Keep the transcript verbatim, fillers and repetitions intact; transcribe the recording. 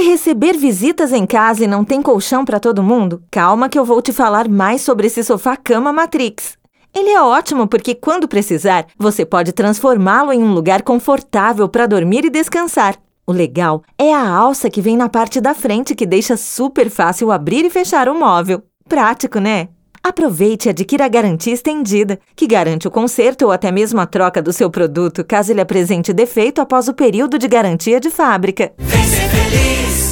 Vai receber visitas em casa e não tem colchão para todo mundo? Calma que eu vou te falar mais sobre esse sofá-cama Matrix. Ele é ótimo porque, quando precisar, você pode transformá-lo em um lugar confortável para dormir e descansar. O legal é a alça que vem na parte da frente que deixa super fácil abrir e fechar o móvel. Prático, né? Aproveite e adquira a garantia estendida, que garante o conserto ou até mesmo a troca do seu produto caso ele apresente defeito após o período de garantia de fábrica. Vem ser feliz!